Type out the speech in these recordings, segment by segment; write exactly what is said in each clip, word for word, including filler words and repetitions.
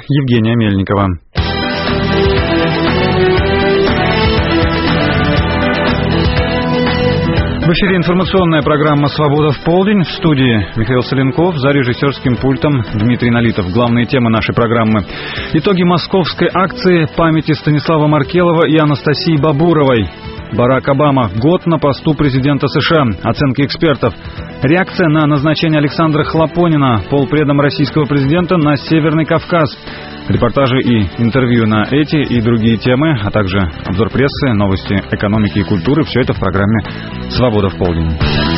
Евгения Мельникова. В эфире информационная программа «Свобода в полдень». В студии Михаил Соленков, за режиссерским пультом Дмитрий Налитов. Главные темы нашей программы. Итоги московской акции памяти Станислава Маркелова и Анастасии Бабуровой. Барак Обама. Год на посту президента США. Оценки экспертов. Реакция на назначение Александра Хлопонина полпредом российского президента на Северный Кавказ. Репортажи и интервью на эти и другие темы, а также обзор прессы, новости экономики и культуры. Все это в программе «Свобода в полдень».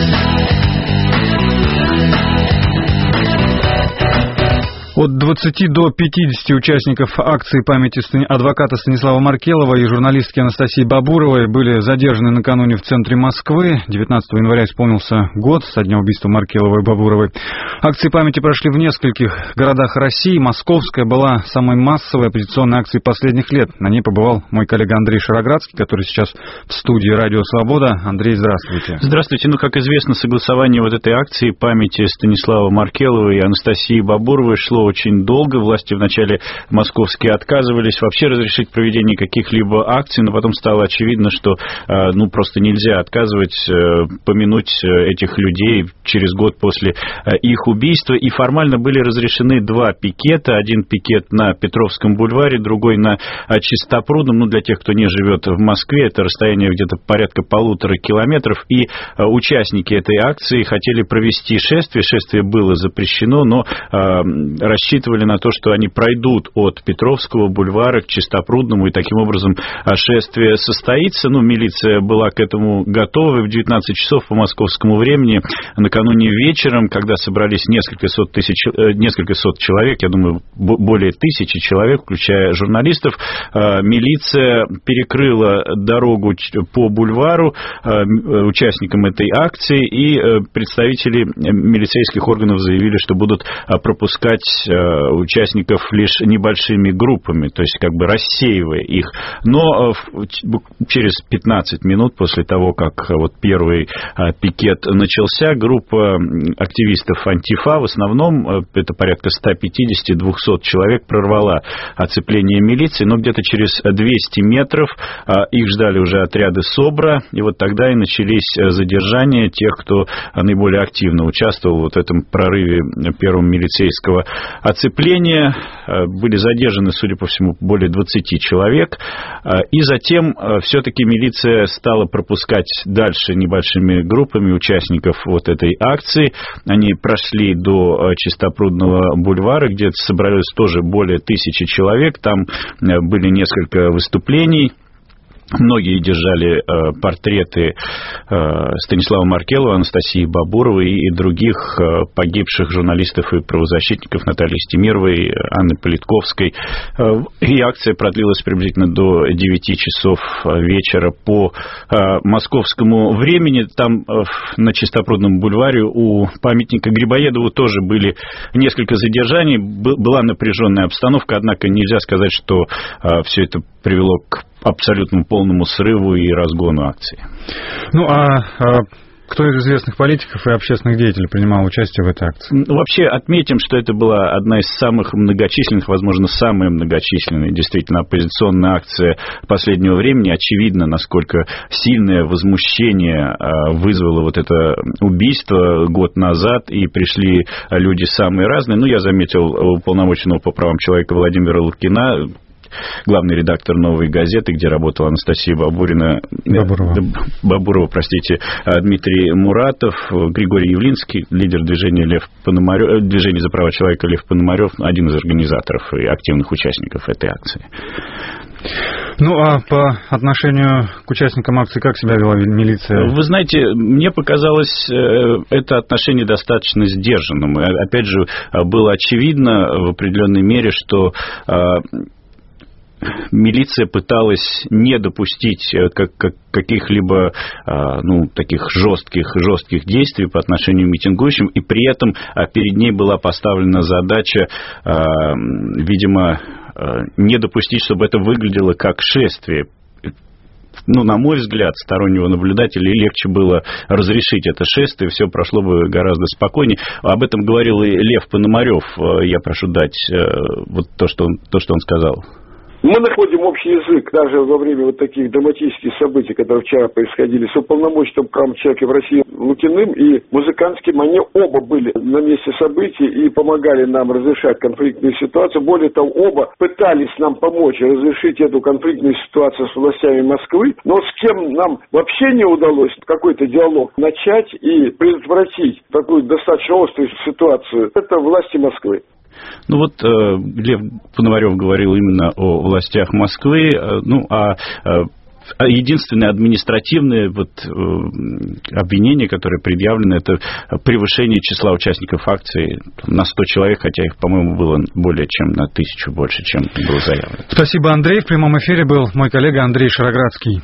От двадцати до пятидесяти участников акции памяти адвоката Станислава Маркелова и журналистки Анастасии Бабуровой были задержаны накануне в центре Москвы. девятнадцатого января исполнился год со дня убийства Маркеловой и Бабуровой. Акции памяти прошли в нескольких городах России. Московская была самой массовой оппозиционной акцией последних лет. На ней побывал мой коллега Андрей Шароградский, который сейчас в студии «Радио Свобода». Андрей, здравствуйте. Здравствуйте. Ну, как известно, согласование вот этой акции памяти Станислава Маркелова и Анастасии Бабуровой шло очень долго. Власти вначале московские отказывались вообще разрешить проведение каких-либо акций, но потом стало очевидно, что ну, просто нельзя отказывать, помянуть этих людей через год после их убийства. И формально были разрешены два пикета. Один пикет на Петровском бульваре, другой на Чистопрудном. Ну, для тех, кто не живет в Москве, это расстояние где-то порядка полутора километров. И участники этой акции хотели провести шествие. Шествие было запрещено, но рассчитывали на то, что они пройдут от Петровского бульвара к Чистопрудному, и таким образом шествие состоится. Ну, милиция была к этому готова. В девятнадцать часов по московскому времени, накануне вечером, когда собрались несколько сот тысяч, несколько сот человек, я думаю, более тысячи человек, включая журналистов, милиция перекрыла дорогу по бульвару участникам этой акции, и представители милицейских органов заявили, что будут пропускать участников лишь небольшими группами, то есть как бы рассеивая их. Но через пятнадцать минут после того, как вот первый пикет начался, группа активистов Антифа, в основном это порядка сто пятьдесят - двести человек, прорвала оцепление милиции, но где-то через двести метров их ждали уже отряды СОБРа, и вот тогда и начались задержания тех, кто наиболее активно участвовал вот в этом прорыве первого милицейского оцепления. Были задержаны, судя по всему, более двадцати человек. И затем все-таки милиция стала пропускать дальше небольшими группами участников вот этой акции. Они прошли до Чистопрудного бульвара, где собрались тоже более тысячи человек. Там были несколько выступлений. Многие держали э, портреты э, Станислава Маркелова, Анастасии Бабуровой и других э, погибших журналистов и правозащитников, Натальи Стемировой, Анны Политковской. Э, и акция продлилась приблизительно до девяти часов вечера по э, московскому времени. Там э, на Чистопрудном бульваре у памятника Грибоедову тоже были несколько задержаний. Б- была напряженная обстановка, однако нельзя сказать, что э, все это привело к абсолютному полному срыву и разгону акции. Ну, а, а кто из известных политиков и общественных деятелей принимал участие в этой акции? Вообще отметим, что это была одна из самых многочисленных, возможно, самая многочисленная, действительно, оппозиционная акция последнего времени. Очевидно, насколько сильное возмущение вызвало вот это убийство год назад, и пришли люди самые разные. Ну, я заметил уполномоченного по правам человека Владимира Лукина, главный редактор «Новой газеты», где работала Анастасия Бабурина, Бабурова. Бабурова, простите, Дмитрий Муратов, Григорий Явлинский, лидер движения Лев Пономарев, движения за права человека Лев Пономарев, один из организаторов и активных участников этой акции. Ну, а по отношению к участникам акции как себя вела милиция? Вы знаете, мне показалось это отношение достаточно сдержанным. Опять же, было очевидно в определенной мере, что милиция пыталась не допустить как, как, каких-либо ну, таких жестких, жестких действий по отношению к митингующим, и при этом перед ней была поставлена задача, видимо, не допустить, чтобы это выглядело как шествие. ну, на мой взгляд, стороннего наблюдателя, легче было разрешить это шествие, все прошло бы гораздо спокойнее. Об этом говорил и Лев Пономарев. Я прошу дать вот то, что он, то, что он сказал. Мы находим общий язык даже во время вот таких драматических событий, которые вчера происходили с уполномоченным правом человека в России Лукиным и Музыкантским. Они оба были на месте событий и помогали нам разрешать конфликтную ситуацию. Более того, оба пытались нам помочь разрешить эту конфликтную ситуацию с властями Москвы. Но с кем нам вообще не удалось какой-то диалог начать и предотвратить такую достаточно острую ситуацию, это власти Москвы. Ну вот э, Лев Пономарев говорил именно о властях Москвы, э, ну а э, единственное административное вот, э, обвинение, которое предъявлено, это превышение числа участников акции на сто человек, хотя их, по-моему, было более чем на тысячу больше, чем было заявлено. Спасибо, Андрей. В прямом эфире был мой коллега Андрей Шароградский.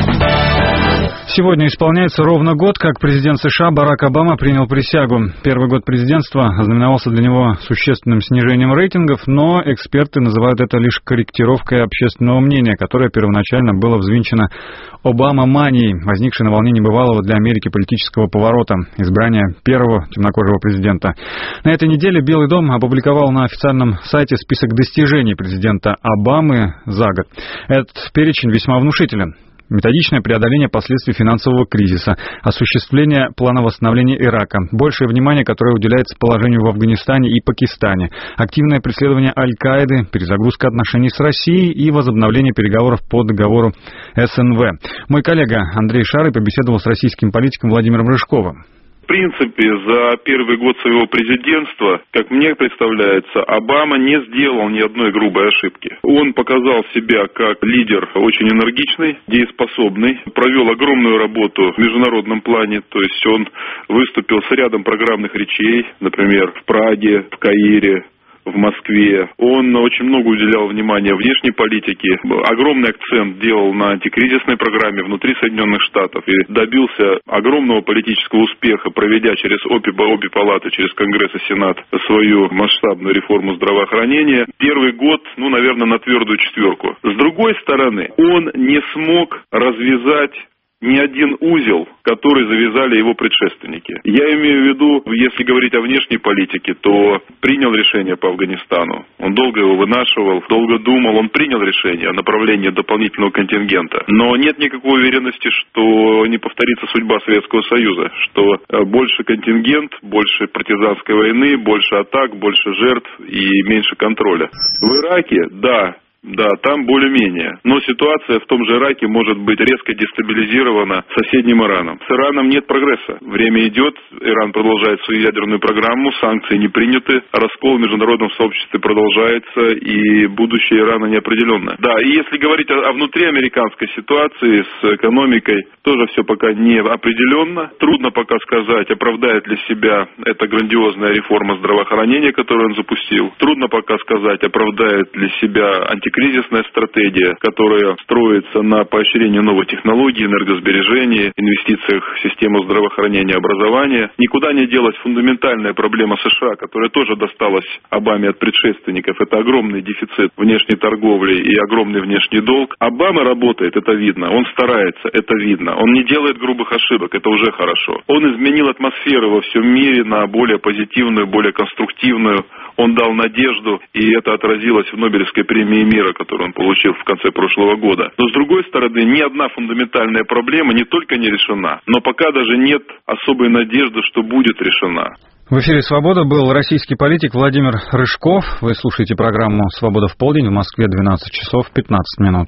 Сегодня исполняется ровно год, как президент США Барак Обама принял присягу. Первый год президентства ознаменовался для него существенным снижением рейтингов, но эксперты называют это лишь корректировкой общественного мнения, которое первоначально было взвинчено Обама-манией, возникшей на волне небывалого для Америки политического поворота, избрания первого темнокожего президента. На этой неделе Белый дом опубликовал на официальном сайте список достижений президента Обамы за год. Этот перечень весьма внушителен. Методичное преодоление последствий финансового кризиса, осуществление плана восстановления Ирака, большее внимание, которое уделяется положению в Афганистане и Пакистане, активное преследование Аль-Каиды, перезагрузка отношений с Россией и возобновление переговоров по договору эс эн вэ. Мой коллега Андрей Шары побеседовал с российским политиком Владимиром Рыжковым. В принципе, за первый год своего президентства, как мне представляется, Обама не сделал ни одной грубой ошибки. Он показал себя как лидер очень энергичный, дееспособный, провел огромную работу в международном плане, то есть он выступил с рядом программных речей, например, в Праге, в Каире, в Москве. Он очень много уделял внимания внешней политике, огромный акцент делал на антикризисной программе внутри Соединенных Штатов и добился огромного политического успеха, проведя через обе, обе палаты, через Конгресс и Сенат свою масштабную реформу здравоохранения. Первый год, ну, наверное, на твердую четверку. С другой стороны, он не смог развязать ни один узел, который завязали его предшественники. Я имею в виду, если говорить о внешней политике, то принял решение по Афганистану. Он долго его вынашивал, долго думал, он принял решение о направлении дополнительного контингента. Но нет никакой уверенности, что не повторится судьба Советского Союза, что больше контингент, больше партизанской войны, больше атак, больше жертв и меньше контроля. В Ираке, да, Да, там более-менее. Но ситуация в том же Ираке может быть резко дестабилизирована соседним Ираном. С Ираном нет прогресса. Время идет, Иран продолжает свою ядерную программу, санкции не приняты, раскол в международном сообществе продолжается, и будущее Ирана неопределенное. Да, и если говорить о, о внутриамериканской ситуации с экономикой, тоже все пока не определенно. Трудно пока сказать, оправдает ли себя эта грандиозная реформа здравоохранения, которую он запустил. Трудно пока сказать, оправдает ли себя антикризисная кризисная стратегия, которая строится на поощрении новых технологий, энергосбережении, инвестициях в систему здравоохранения и образования. Никуда не делась фундаментальная проблема США, которая тоже досталась Обаме от предшественников. Это огромный дефицит внешней торговли и огромный внешний долг. Обама работает, это видно. Он старается, это видно. Он не делает грубых ошибок, это уже хорошо. Он изменил атмосферу во всем мире на более позитивную, более конструктивную. Он дал надежду, и это отразилось в Нобелевской премии мира, которую он получил в конце прошлого года. Но, с другой стороны, ни одна фундаментальная проблема не только не решена, но пока даже нет особой надежды, что будет решена. В эфире «Свобода» был российский политик Владимир Рыжков. Вы слушаете программу «Свобода в полдень». В Москве двенадцать часов пятнадцать минут.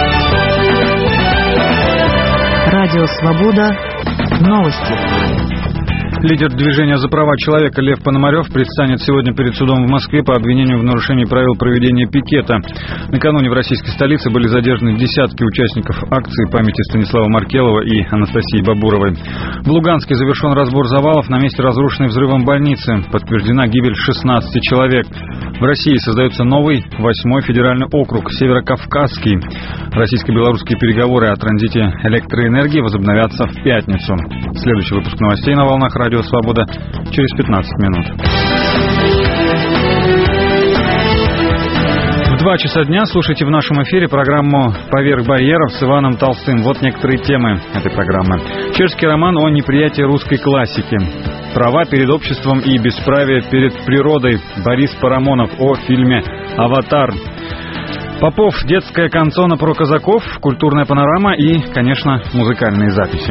Радио «Свобода». Новости. Лидер движения «За права человека» Лев Пономарев предстанет сегодня перед судом в Москве по обвинению в нарушении правил проведения пикета. Накануне в российской столице были задержаны десятки участников акции памяти Станислава Маркелова и Анастасии Бабуровой. В Луганске завершен разбор завалов на месте разрушенной взрывом больницы. Подтверждена гибель шестнадцати человек. В России создается новый, восьмой федеральный округ, Северокавказский. Российско-белорусские переговоры о транзите электроэнергии возобновятся в пятницу. Следующий выпуск новостей на волнах «Радио Свобода» через пятнадцать минут. В Два часа дня слушайте в нашем эфире программу «Поверх барьеров» с Иваном Толстым. Вот некоторые темы этой программы. Чешский роман о неприятии русской классики. Права перед обществом и бесправие перед природой. Борис Парамонов о фильме «Аватар». Попов, детская канцона про казаков, культурная панорама и, конечно, музыкальные записи.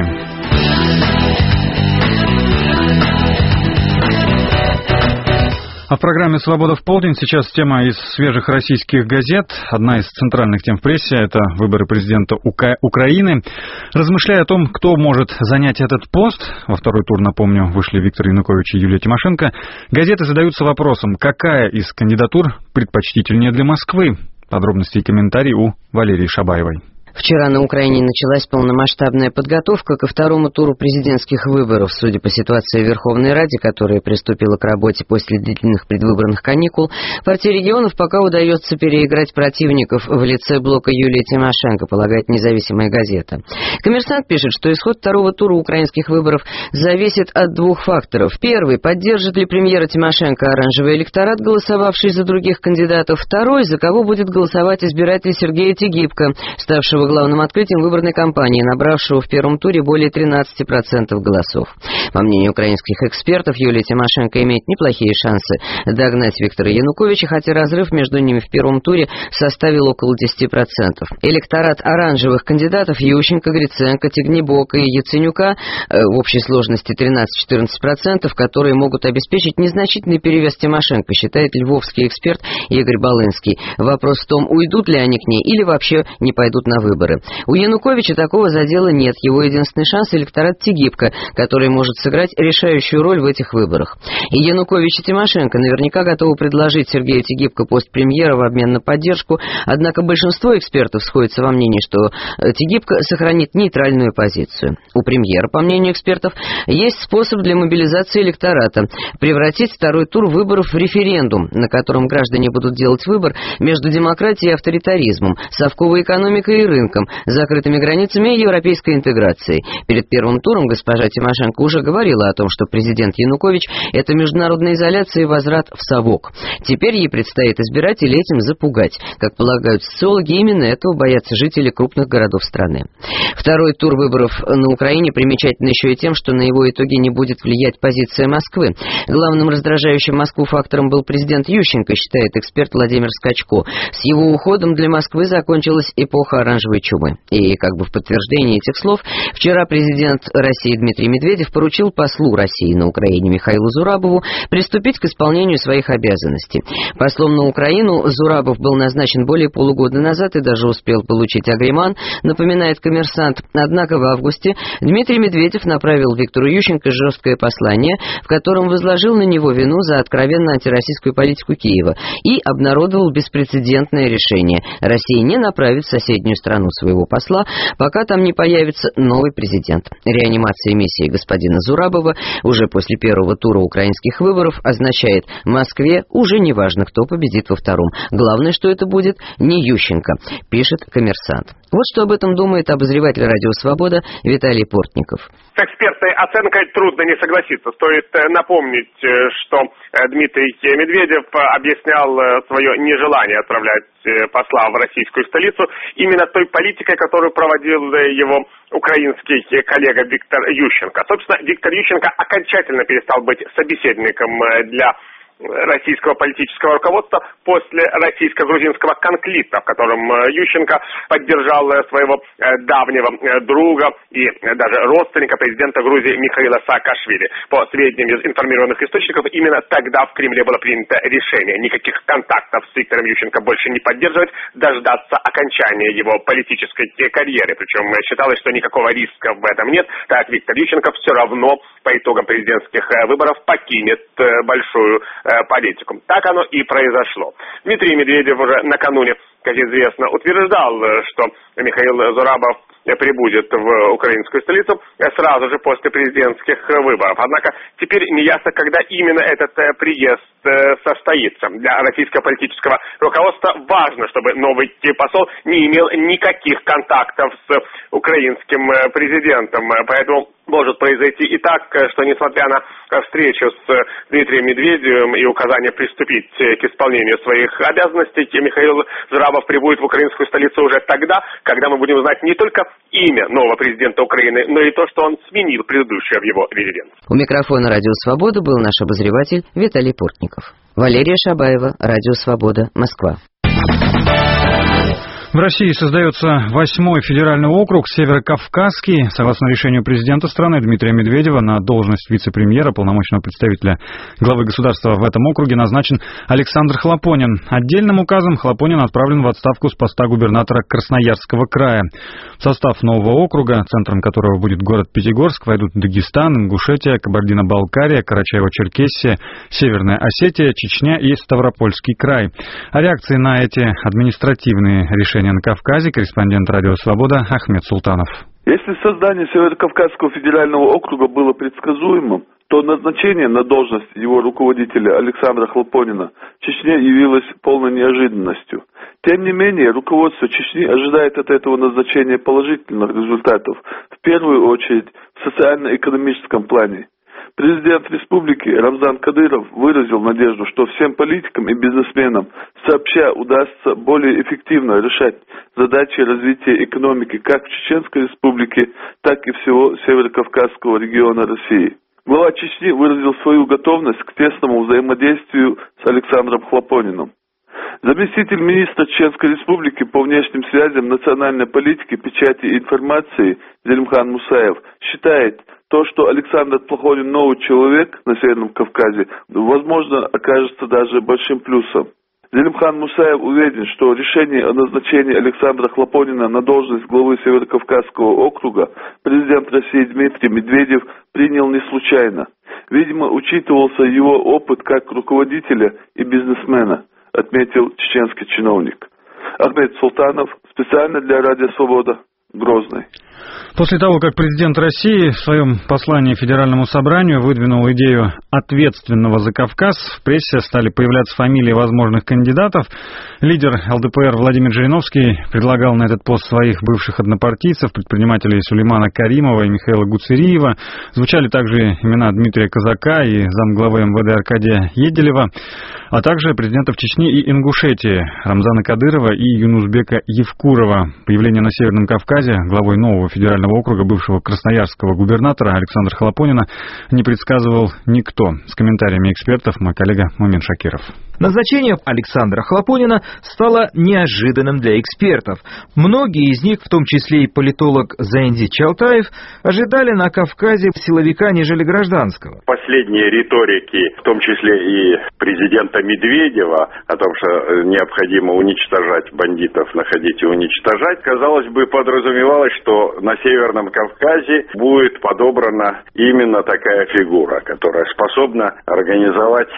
А в программе «Свобода в полдень» сейчас тема из свежих российских газет. Одна из центральных тем в прессе – это выборы президента Ука- Украины. Размышляя о том, кто может занять этот пост, во второй тур, напомню, вышли Виктор Янукович и Юлия Тимошенко, газеты задаются вопросом, какая из кандидатур предпочтительнее для Москвы. Подробности и комментарии у Валерии Шабаевой. Вчера на Украине началась полномасштабная подготовка ко второму туру президентских выборов. Судя по ситуации в Верховной Раде, которая приступила к работе после длительных предвыборных каникул, партии регионов пока удается переиграть противников в лице блока Юлии Тимошенко, полагает независимая газета. «Коммерсант» пишет, что исход второго тура украинских выборов зависит от двух факторов. Первый – поддержит ли премьера Тимошенко оранжевый электорат, голосовавший за других кандидатов. Второй – за кого будет голосовать избиратель Сергея Тигибко, ставшего главным открытием выборной кампании, набравшего в первом туре более тринадцати процентов голосов. По мнению украинских экспертов, Юлия Тимошенко имеет неплохие шансы догнать Виктора Януковича, хотя разрыв между ними в первом туре составил около десяти процентов. Электорат оранжевых кандидатов Ющенко, Гриценко, Тигнебока и Яценюка э, в общей сложности тринадцать-четырнадцать процентов, которые могут обеспечить незначительный перевес Тимошенко, считает львовский эксперт Игорь Балынский. Вопрос в том, уйдут ли они к ней или вообще не пойдут на выборы. У Януковича такого задела нет. Его единственный шанс — электорат Тигибко, который может сыграть решающую роль в этих выборах. И Янукович и Тимошенко наверняка готовы предложить Сергею Тигибко пост премьера в обмен на поддержку, однако большинство экспертов сходится во мнении, что Тигибко сохранит нейтральную позицию. У премьера, по мнению экспертов, есть способ для мобилизации электората — превратить второй тур выборов в референдум, на котором граждане будут делать выбор между демократией и авторитаризмом, совковой экономикой и рынком, закрытыми границами и европейской интеграцией. Перед первым туром госпожа Тимошенко уже говорила о том, что президент Янукович – это международная изоляция и возврат в совок. Теперь ей предстоит избирателей этим запугать. Как полагают социологи, именно этого боятся жители крупных городов страны. Второй тур выборов на Украине примечателен еще и тем, что на его итоги не будет влиять позиция Москвы. Главным раздражающим Москву фактором был президент Ющенко, считает эксперт Владимир Скачко. С его уходом для Москвы закончилась эпоха оранжевой чумы. И как бы в подтверждение этих слов, вчера президент России Дмитрий Медведев поручил послу России на Украине Михаилу Зурабову приступить к исполнению своих обязанностей. Послом на Украину Зурабов был назначен более полугода назад и даже успел получить агреман, напоминает «Коммерсант». Однако в августе Дмитрий Медведев направил Виктору Ющенко жесткое послание, в котором возложил на него вину за откровенно антироссийскую политику Киева и обнародовал беспрецедентное решение: Россия не направит в соседнюю страну своего посла, пока там не появится новый президент. Реанимация миссии господина Зурабова уже после первого тура украинских выборов означает: Москве уже не важно, кто победит во втором. Главное, что это будет не Ющенко, пишет «Коммерсант». Вот что об этом думает обозреватель «Радио Свобода» Виталий Портников. С экспертной оценкой трудно не согласиться. Стоит напомнить, что Дмитрий Медведев объяснял свое нежелание отправлять посла в российскую столицу именно той политикой, которую проводил его украинский коллега Виктор Ющенко. Собственно, Виктор Ющенко окончательно перестал быть собеседником для российского политического руководства после российско-грузинского конфликта, в котором Ющенко поддержал своего давнего друга и даже родственника президента Грузии Михаила Саакашвили. По сведениям из информированных источников, именно тогда в Кремле было принято решение никаких контактов с Виктором Ющенко больше не поддерживать, дождаться окончания его политической карьеры. Причем считалось, что никакого риска в этом нет, так как Виктор Ющенко все равно по итогам президентских выборов покинет большую политику. Так оно и произошло. Дмитрий Медведев уже накануне, как известно, утверждал, что Михаил Зурабов прибудет в украинскую столицу сразу же после президентских выборов. Однако теперь неясно, когда именно этот приезд состоится. Для российского политического руководства важно, чтобы новый посол не имел никаких контактов с украинским президентом. Поэтому может произойти и так, что несмотря на встречу с Дмитрием Медведевым и указание приступить к исполнению своих обязанностей, Михаил Жиравов прибудет в украинскую столицу уже тогда, когда мы будем знать не только имя нового президента Украины, но и то, что он сменил предыдущее в его резиденции. У микрофона «Радио Свобода» был наш обозреватель Виталий Портников. Валерия Шабаева, «Радио Свобода», Москва. В России создается восьмой федеральный округ Северокавказский. Согласно решению президента страны Дмитрия Медведева, на должность вице-премьера, полномочного представителя главы государства в этом округе назначен Александр Хлопонин. Отдельным указом Хлопонин отправлен в отставку с поста губернатора Красноярского края. В состав нового округа, центром которого будет город Пятигорск, войдут Дагестан, Ингушетия, Кабардино-Балкария, Карачаево-Черкесия, Северная Осетия, Чечня и Ставропольский край. О реакции на эти административные решения на Кавказе корреспондент «Радио Свобода» Ахмед Султанов. Если создание Северокавказского федерального округа было предсказуемым, то назначение на должность его руководителя Александра Хлопонина в Чечне явилось полной неожиданностью. Тем не менее, руководство Чечни ожидает от этого назначения положительных результатов, в первую очередь в социально-экономическом плане. Президент республики Рамзан Кадыров выразил надежду, что всем политикам и бизнесменам сообща удастся более эффективно решать задачи развития экономики как в Чеченской республике, так и всего Северокавказского региона России. Глава Чечни выразил свою готовность к тесному взаимодействию с Александром Хлопониным. Заместитель министра Чеченской республики по внешним связям, национальной политике, печати и информации Зелимхан Мусаев считает, то, что Александр Хлопонин новый человек на Северном Кавказе, возможно, окажется даже большим плюсом. Зелимхан Мусаев уверен, что решение о назначении Александра Хлопонина на должность главы Северокавказского округа президент России Дмитрий Медведев принял не случайно. Видимо, учитывался его опыт как руководителя и бизнесмена, отметил чеченский чиновник. Ахмед Султанов, специально для «Радио Свобода», Грозный. После того, как президент России в своем послании Федеральному собранию выдвинул идею ответственного за Кавказ, в прессе стали появляться фамилии возможных кандидатов. Лидер эл дэ пэ эр Владимир Жириновский предлагал на этот пост своих бывших однопартийцев, предпринимателей Сулеймана Каримова и Михаила Гуцериева. Звучали также имена Дмитрия Казака и замглавы эм вэ дэ Аркадия Еделева, а также президентов Чечни и Ингушетии Рамзана Кадырова и Юнусбека Евкурова. Появление на Северном Кавказе главой нового федерального округа бывшего красноярского губернатора Александра Хлопонина не предсказывал никто. С комментариями экспертов мой коллега Мумин Шакиров. Назначение Александра Хлопонина стало неожиданным для экспертов. Многие из них, в том числе и политолог Заэнди Чалтаев, ожидали на Кавказе силовика, нежели гражданского. Последние риторики, в том числе и президента Медведева, о том, что необходимо уничтожать бандитов, находить и уничтожать, казалось бы, подразумевалось, что на Северном Кавказе будет подобрана именно такая фигура, которая способна организовать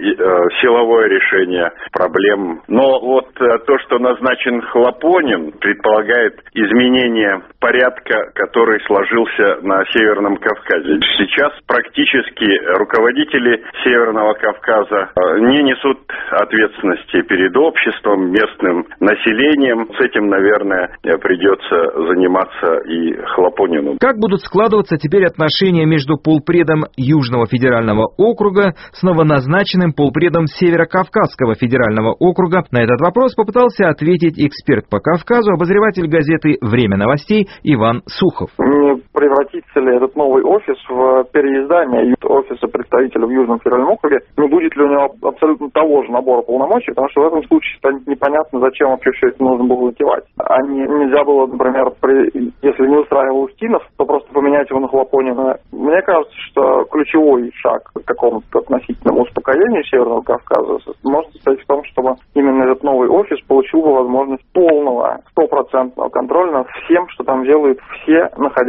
силовое решение проблем. Но вот то, что назначен Хлопонин, предполагает изменение порядка, который сложился на Северном Кавказе. Сейчас практически руководители Северного Кавказа не несут ответственности перед обществом, местным населением. С этим, наверное, придется заниматься и Хлопонину. Как будут складываться теперь отношения между полпредом Южного федерального округа с новоназначенным полпредом Северокавказского федерального округа? На этот вопрос попытался ответить эксперт по Кавказу, обозреватель газеты «Время новостей» Иван Сухов. Не превратится ли этот новый офис в переиздание офиса представителя в Южном федеральном округе? Не будет ли у него абсолютно того же набора полномочий? Потому что в этом случае станет непонятно, зачем вообще все это нужно было затевать. А не, нельзя было, например, при, если не устраивал Устинов, то просто поменять его на Хлопонина. Мне кажется, что ключевой шаг к какому-то относительному успокоению Северного Кавказа может состоять в том, чтобы именно этот новый офис получил бы возможность полного, стопроцентного контроля над всем, что там делают все находящиеся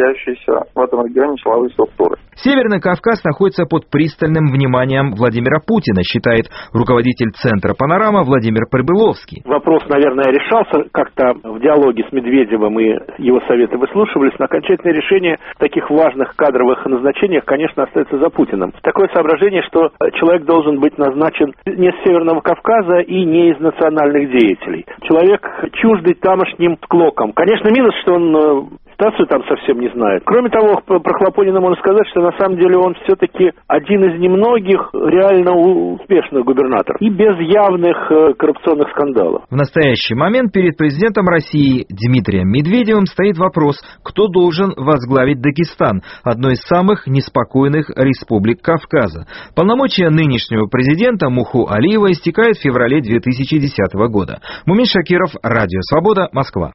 сложившейся в этом регионе силовой структуры. Северный Кавказ находится под пристальным вниманием Владимира Путина, считает руководитель Центра «Панорама» Владимир Прибыловский. Вопрос, наверное, решался как-то в диалоге с Медведевым, и его советы выслушивались, но окончательное решение в таких важных кадровых назначениях, конечно, остается за Путиным. Такое соображение, что человек должен быть назначен не с Северного Кавказа и не из национальных деятелей. Человек чуждый тамошним склокам. Конечно, минус, что он ситуацию там совсем не знает. Кроме того, про Хлопонина можно сказать, что на самом деле он все-таки один из немногих реально успешных губернаторов и без явных э, коррупционных скандалов. В настоящий момент перед президентом России Дмитрием Медведевым стоит вопрос, кто должен возглавить Дагестан, одной из самых неспокойных республик Кавказа. Полномочия нынешнего президента Муху Алиева истекают в феврале две тысячи десятого года. Мумин Шакиров, Радио Свобода, Москва.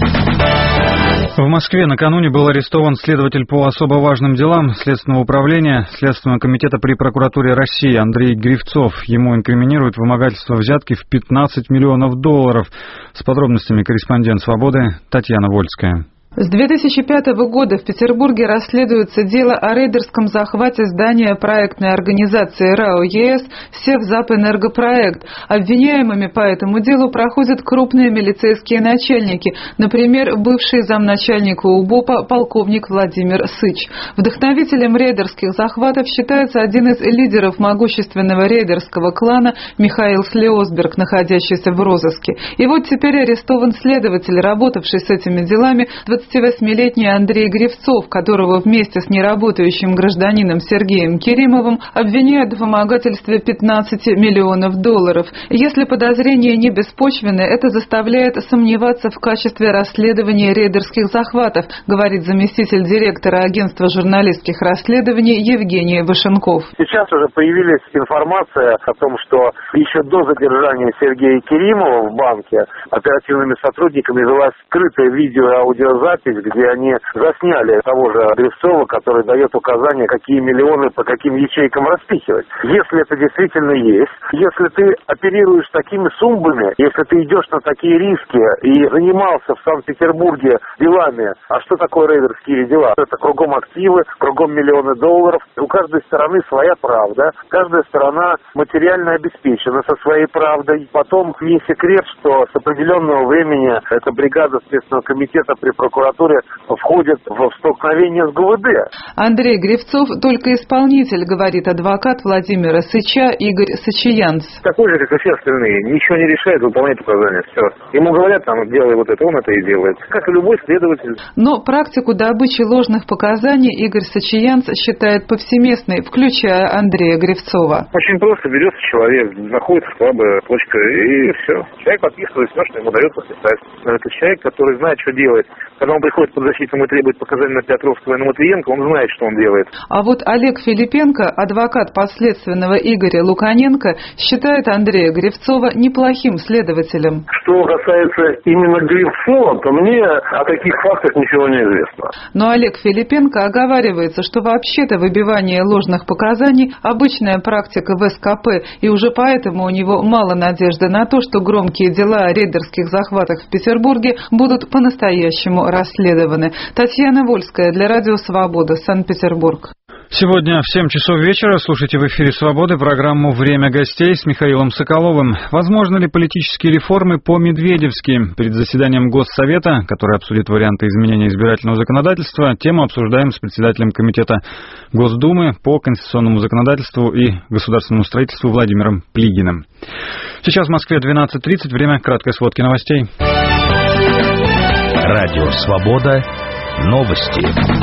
В Москве накануне был арестован следователь по особо важным делам Следственного управления Следственного комитета при прокуратуре России Андрей Гривцов. Ему инкриминируют вымогательство взятки в пятнадцать миллионов долларов. С подробностями корреспондент «Свободы» Татьяна Вольская. С две тысячи пятого года в Петербурге расследуется дело о рейдерском захвате здания проектной организации РАО ЕС «Севзапэнергопроект». Обвиняемыми по этому делу проходят крупные милицейские начальники, например, бывший замначальника УБОПа полковник Владимир Сыч. Вдохновителем рейдерских захватов считается один из лидеров могущественного рейдерского клана Михаил Слеосберг, находящийся в розыске. И вот теперь арестован следователь, работавший с этими делами, двадцативосьмилетний Андрей Гривцов, которого вместе с неработающим гражданином Сергеем Керимовым обвиняют в вымогательстве пятнадцати миллионов долларов. Если подозрения не беспочвенны, это заставляет сомневаться в качестве расследования рейдерских захватов, говорит заместитель директора агентства журналистских расследований Евгений Вышенков. Сейчас уже появилась информация о том, что еще до задержания Сергея Керимова в банке оперативными сотрудниками велась скрытая видео- и аудиозапись, где они засняли того же Гривцова, который дает указания, какие миллионы по каким ячейкам распихивать. Если это действительно есть, если ты оперируешь такими суммами, если ты идешь на такие риски и занимался в Санкт-Петербурге делами, а что такое рейдерские дела? Это кругом активы, кругом миллионы долларов. У каждой стороны своя правда. Каждая сторона материально обеспечена со своей правдой. Потом не секрет, что с определенного времени эта бригада Следственного комитета при прокуратуре входит в столкновение с ГУВД. Андрей Гривцов только исполнитель, говорит адвокат Владимира Сыча Игорь Сычиянц. Такой же, как и все остальные. Ничего не решает, выполняет указания. Все. Ему говорят, там, делай вот это, он это и делает. Как и любой следователь. Но практику добычи ложных показаний Игорь Сычиянц считает повсеместной, включая Андрея Гривцова. Очень просто. Берется человек, находится слабая точка, и все. Человек подписывает все, что ему дает подписать. Но это человек, который знает, что делает. Когда он приходит под защиту и требует показания на Петровского и на Матвиенко, он знает, что он делает. А вот Олег Филипенко, адвокат подследственного Игоря Луканенко, считает Андрея Гривцова неплохим следователем. Что касается именно Гривцова, то мне о таких фактах ничего не известно. Но Олег Филипенко оговаривается, что вообще-то выбивание ложных показаний – обычная практика в СКП, и уже поэтому у него мало надежды на то, что громкие дела о рейдерских захватах в Петербурге будут по-настоящему расследованы. Татьяна Вольская для Радио Свобода, Санкт-Петербург. Сегодня в семь часов вечера слушайте в эфире «Свободы» программу «Время гостей» с Михаилом Соколовым. Возможны ли политические реформы по-медведевски? Перед заседанием Госсовета, который обсудит варианты изменения избирательного законодательства, тему обсуждаем с председателем Комитета Госдумы по конституционному законодательству и государственному строительству Владимиром Плигиным. Сейчас в Москве двенадцать тридцать, время краткой сводки новостей. Радио «Свобода». Новости.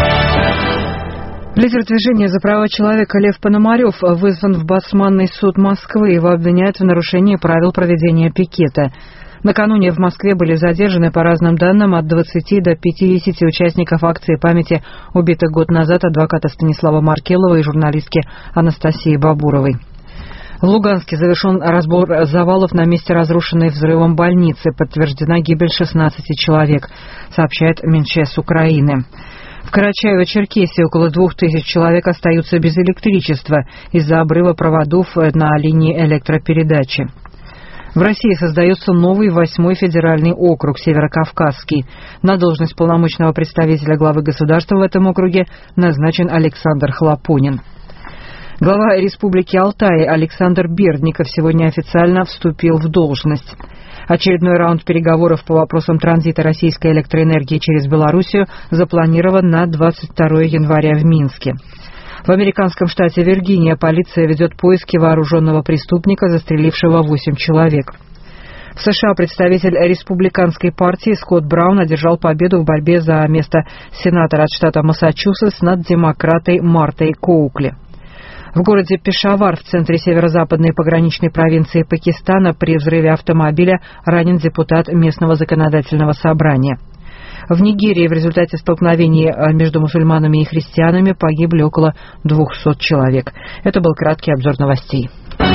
Лидер движения за права человека Лев Пономарев вызван в Басманный суд Москвы. Его обвиняют в нарушении правил проведения пикета. Накануне в Москве были задержаны, по разным данным, от двадцати до пятидесяти участников акции памяти убитых год назад адвоката Станислава Маркелова и журналистки Анастасии Бабуровой. В Луганске завершен разбор завалов на месте разрушенной взрывом больницы. Подтверждена гибель шестнадцати человек, сообщает Минчес Украины. В Карачаево-Черкесии около двух тысяч человек остаются без электричества из-за обрыва проводов на линии электропередачи. В России создается новый восьмой федеральный округ Северокавказский. На должность полномочного представителя главы государства в этом округе назначен Александр Хлопонин. Глава Республики Алтай Александр Бердников сегодня официально вступил в должность. Очередной раунд переговоров по вопросам транзита российской электроэнергии через Белоруссию запланирован на двадцать второго января в Минске. В американском штате Виргиния полиция ведет поиски вооруженного преступника, застрелившего восемь человек. В США представитель республиканской партии Скотт Браун одержал победу в борьбе за место сенатора от штата Массачусетс над демократой Мартой Коукли. В городе Пешавар в центре северо-западной пограничной провинции Пакистана при взрыве автомобиля ранен депутат местного законодательного собрания. В Нигерии в результате столкновений между мусульманами и христианами погибли около двухсот человек. Это был краткий обзор новостей.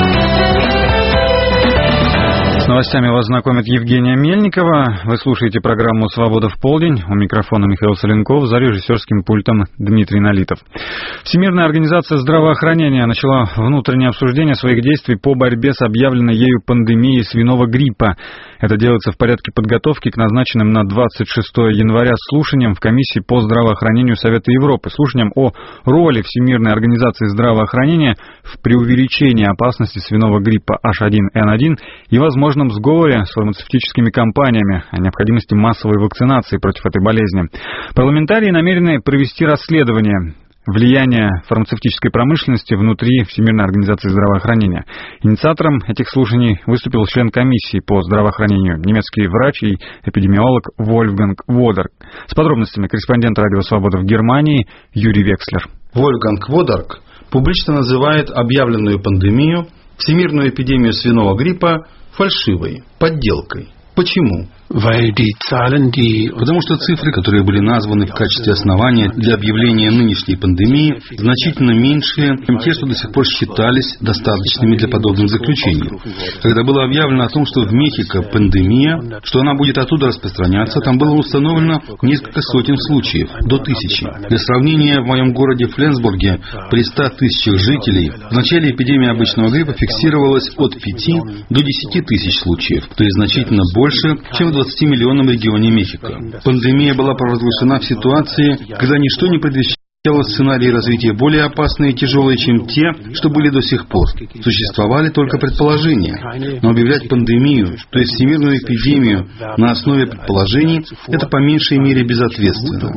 С новостями вас знакомит Евгения Мельникова. Вы слушаете программу «Свобода в полдень». У микрофона Михаил Соленков, за режиссерским пультом Дмитрий Налитов. Всемирная организация здравоохранения начала внутреннее обсуждение своих действий по борьбе с объявленной ею пандемией свиного гриппа. Это делается в порядке подготовки к назначенным на двадцать шестого января слушаниям в комиссии по здравоохранению Совета Европы. Слушаниям о роли Всемирной организации здравоохранения в преувеличении опасности свиного гриппа эйч один эн один и возможном сговоре с фармацевтическими компаниями о необходимости массовой вакцинации против этой болезни. Парламентарии намерены провести расследование влияния фармацевтической промышленности внутри Всемирной организации здравоохранения. Инициатором этих слушаний выступил член комиссии по здравоохранению, немецкий врач и эпидемиолог Вольфганг Водерг. С подробностями корреспондент Радио Свобода в Германии Юрий Векслер. Вольфганг Водерг публично называет объявленную пандемию, всемирную эпидемию свиного гриппа, фальшивой, подделкой. Почему? Потому что цифры, которые были названы в качестве основания для объявления нынешней пандемии, значительно меньшие, чем те, что до сих пор считались достаточными для подобных заключений. Когда было объявлено о том, что в Мехико пандемия, что она будет оттуда распространяться, там было установлено несколько сотен случаев, до тысячи. Для сравнения, в моем городе Фленсбурге при ста тысячах жителей в начале эпидемии обычного гриппа фиксировалось от пяти до десяти тысяч случаев, то есть значительно больше, чем в двадцатимиллионном регионе Мехико. Пандемия была провозглашена в ситуации, когда ничто не предвещало сценарии развития более опасные и тяжелые, чем те, что были до сих пор. Существовали только предположения. Но объявлять пандемию, то есть всемирную эпидемию, на основе предположений, это по меньшей мере безответственно.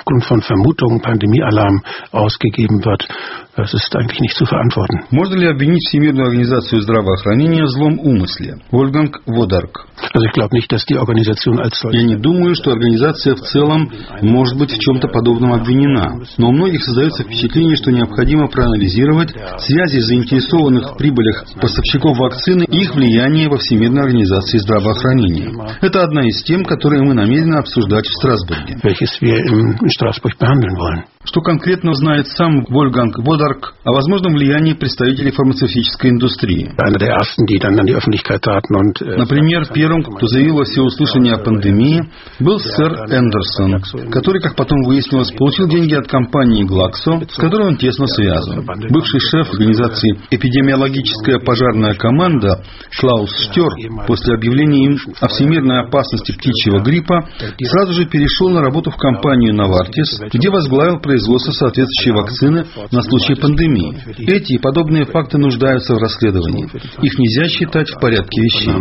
Можно ли обвинить Всемирную организацию здравоохранения в злом умысле? Вольфганг Водерг. Я не думаю, что организация в целом может быть в чем-то подобном обвинена. Но у многих создается впечатление, что необходимо проанализировать связи заинтересованных в прибылях поставщиков вакцины и их влияние во Всемирной организации здравоохранения. Это одна из тем, которые мы намерены обсуждать в Страсбурге. Что конкретно знает сам Вольфганг Водерг о возможном влиянии представителей фармацевтической индустрии? Например, первым, кто заявил во всеуслышание о пандемии, был сэр Эндерсон, который, как потом выяснилось, получил деньги от компании Glaxo, с которой он тесно связан. Бывший шеф организации «Эпидемиологическая пожарная команда» Клаус Штер после объявления им о всемирной опасности птичьего гриппа сразу же перешел на работу в компанию Novartis, где возглавил производство соответствующей вакцины на случай пандемии. Эти и подобные факты нуждаются в расследовании. Их нельзя считать в порядке вещей.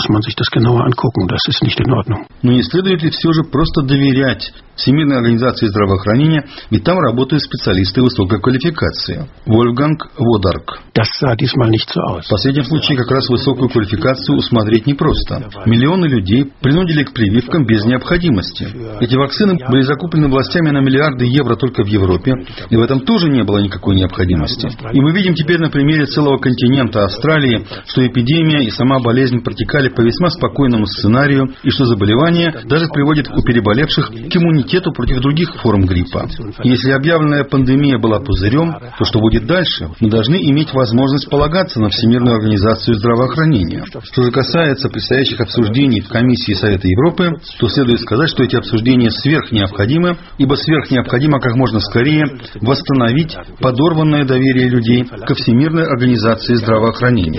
Но не следует ли все же просто доверять Всемирной организации здравоохранения, ведь там работают специалисты высокой квалификации. Вольфганг Водерг. В последнем случае как раз высокую квалификацию усмотреть непросто. Миллионы людей принудили к прививкам без необходимости. Эти вакцины были закуплены властями на миллиарды евро только в Европе, и в этом тоже не было никакой необходимости. И мы видим теперь на примере целого континента Австралии, что эпидемия и сама болезнь протекали по весьма спокойному сценарию, и что заболевание даже приводит у переболевших к иммунитету против других форм гриппа. И если объявленная пандемия была пузырем, то что будет дальше? Мы должны иметь возможность полагаться на Всемирную организацию здравоохранения. Что же касается предстоящих обсуждений в комиссии Совета Европы, то следует сказать, что эти обсуждения сверхнеобходимы, ибо сверхнеобходимо как можно можно скорее восстановить подорванное доверие людей ко Всемирной организации здравоохранения.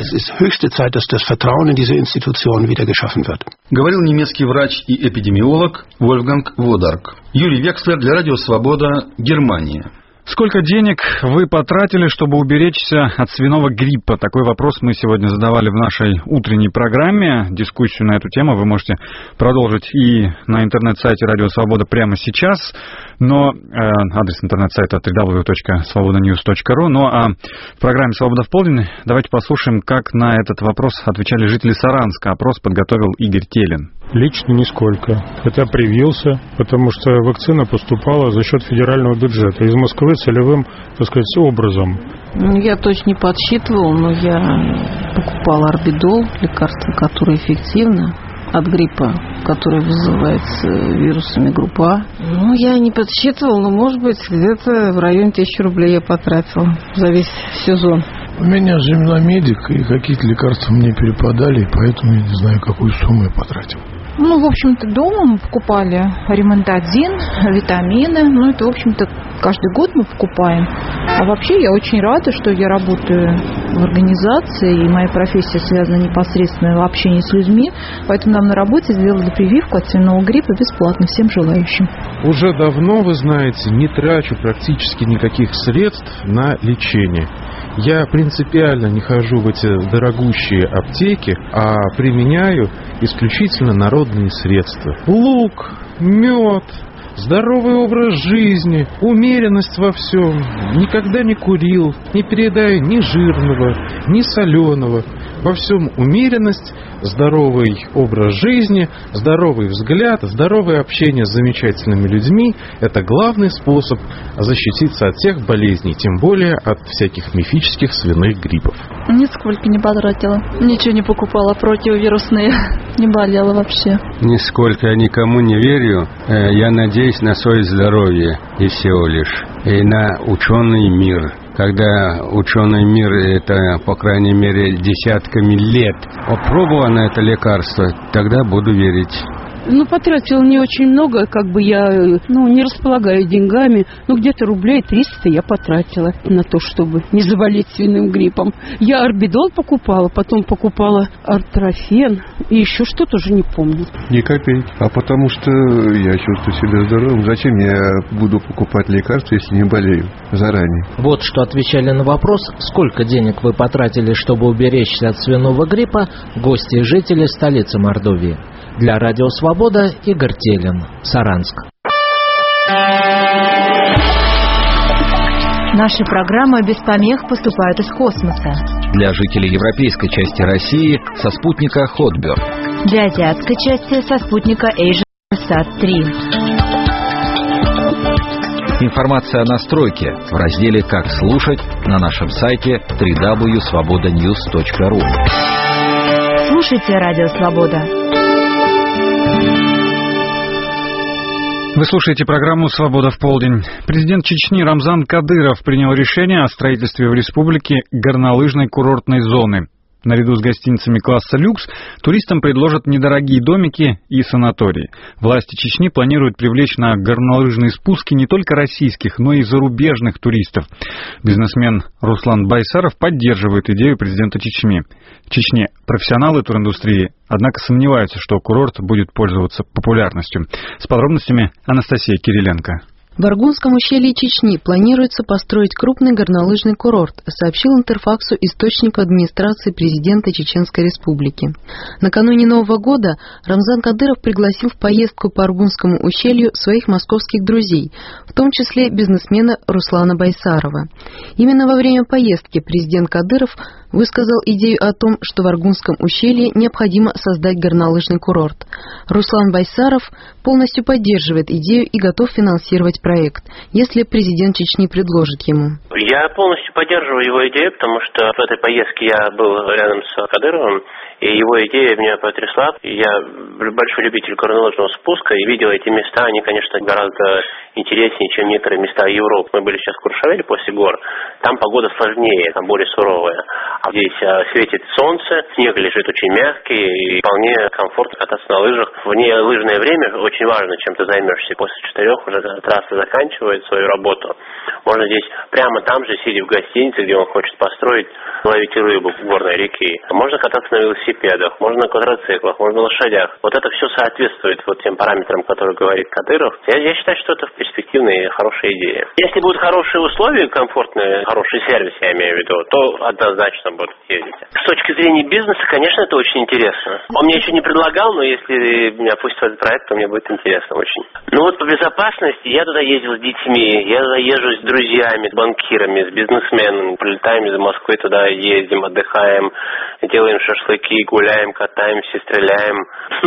Говорил немецкий врач и эпидемиолог Вольфганг Водарк. Юрий Векслер для Радио Свобода, Германия. Сколько денег вы потратили, чтобы уберечься от свиного гриппа? Такой вопрос мы сегодня задавали в нашей утренней программе. Дискуссию на эту тему вы можете продолжить и на интернет-сайте Радио Свобода прямо сейчас. Но э, адрес интернет-сайта дабл ю дабл ю дабл ю точка свобода ньюс точка ру. Ну а в программе «Свобода в полдень» давайте послушаем, как на этот вопрос отвечали жители Саранска. Опрос подготовил Игорь Телин. Лично нисколько. Хотя привился, потому что вакцина поступала за счет федерального бюджета. Из Москвы целевым, так сказать, образом. Я точно не подсчитывал, но я покупала орбидол, лекарство, которое эффективно от гриппа, который вызывается вирусами группы А. Ну, я не подсчитывал, но, может быть, где-то в районе тысячи рублей я потратила за весь сезон. У меня земномедик, и какие-то лекарства мне перепадали, и поэтому я не знаю, какую сумму я потратил. Ну, в общем-то, дома мы покупали ремонтадин, витамины. Ну, это, в общем-то, каждый год мы покупаем. А вообще я очень рада, что я работаю в организации, и моя профессия связана непосредственно в общении с людьми. Поэтому нам на работе сделали прививку от свиного гриппа бесплатно всем желающим. Уже давно, вы знаете, не трачу практически никаких средств на лечение. Я принципиально не хожу в эти дорогущие аптеки, а применяю исключительно народные средства. Лук, мед, здоровый образ жизни, умеренность во всем. Никогда не курил, не переедаю ни жирного, ни соленого. Во всем умеренность, здоровый образ жизни, здоровый взгляд, здоровое общение с замечательными людьми – это главный способ защититься от всех болезней, тем более от всяких мифических свиных гриппов. Нисколько не потратила. Ничего не покупала противовирусные. Не болела вообще. Нисколько я никому не верю. Я надеюсь на свое здоровье и всего лишь. И на ученый мир. Когда ученый мир, это, по крайней мере, десятками лет опробовано это лекарство, тогда буду верить. Ну, потратила не очень много, как бы я, ну, не располагаю деньгами. Ну, где-то рублей триста я потратила на то, чтобы не заболеть свиным гриппом. Я орбидол покупала, потом покупала артрофен и еще что-то, уже не помню. Ни копейки. А потому что я чувствую себя здоровым. Зачем я буду покупать лекарства, если не болею заранее? Вот что отвечали на вопрос, сколько денег вы потратили, чтобы уберечься от свиного гриппа, гости и жители столицы Мордовии. Для Радио Свобода Игорь Телин, Саранск. Наши программы без помех поступают из космоса. Для жителей европейской части России со спутника Hotbird. Для азиатской части со спутника AsianSat три. Информация о настройке в разделе «Как слушать» на нашем сайте дабл ю дабл ю дабл ю точка свобода ньюс точка ру. Слушайте Радио Свобода. Вы слушаете программу «Свобода в полдень». Президент Чечни Рамзан Кадыров принял решение о строительстве в республике горнолыжной курортной зоны. Наряду с гостиницами класса люкс туристам предложат недорогие домики и санатории. Власти Чечни планируют привлечь на горнолыжные спуски не только российских, но и зарубежных туристов. Бизнесмен Руслан Байсаров поддерживает идею президента Чечни. В Чечне профессионалы туриндустрии, однако, сомневаются, что курорт будет пользоваться популярностью. С подробностями Анастасия Кириленко. В Аргунском ущелье Чечни планируется построить крупный горнолыжный курорт, сообщил Интерфаксу источник администрации президента Чеченской Республики. Накануне Нового года Рамзан Кадыров пригласил в поездку по Аргунскому ущелью своих московских друзей, в том числе бизнесмена Руслана Байсарова. Именно во время поездки президент Кадыров высказал идею о том, что в Аргунском ущелье необходимо создать горнолыжный курорт. Руслан Байсаров полностью поддерживает идею и готов финансировать проект, если президент Чечни предложит ему. Я полностью поддерживаю его идею, потому что в этой поездке я был рядом с Кадыровым, и его идея меня потрясла. Я большой любитель горнолыжного спуска и видел эти места, они, конечно, гораздо интереснее, чем некоторые места Европы. Мы были сейчас в Куршавеле после гор, там погода сложнее, там более суровая. А здесь светит солнце, снег лежит очень мягкий и вполне комфортно кататься на лыжах. В нелыжное время очень важно, чем ты займешься. После четырех уже трасса заканчивает свою работу, можно здесь прямо там же, сидя в гостинице, где он хочет построить, ловить рыбу в горной реке. Можно кататься на велосипедах, можно на квадроциклах, можно на лошадях. Вот это все соответствует вот тем параметрам, которые говорит Кадыров. Я, я считаю, что это перспективная и хорошая идея. Если будут хорошие условия, комфортные, хороший сервис, я имею в виду, то однозначно будут ездить. С точки зрения бизнеса, конечно, это очень интересно. Он мне еще не предлагал, но если меня пустят в этот проект, то мне будет интересно очень. Ну вот по безопасности я туда ездил с детьми, я туда езжу с друзьями, с банкирами, с бизнесменами. Прилетаем из Москвы туда, ездим, отдыхаем, делаем шашлыки, гуляем, катаемся, стреляем.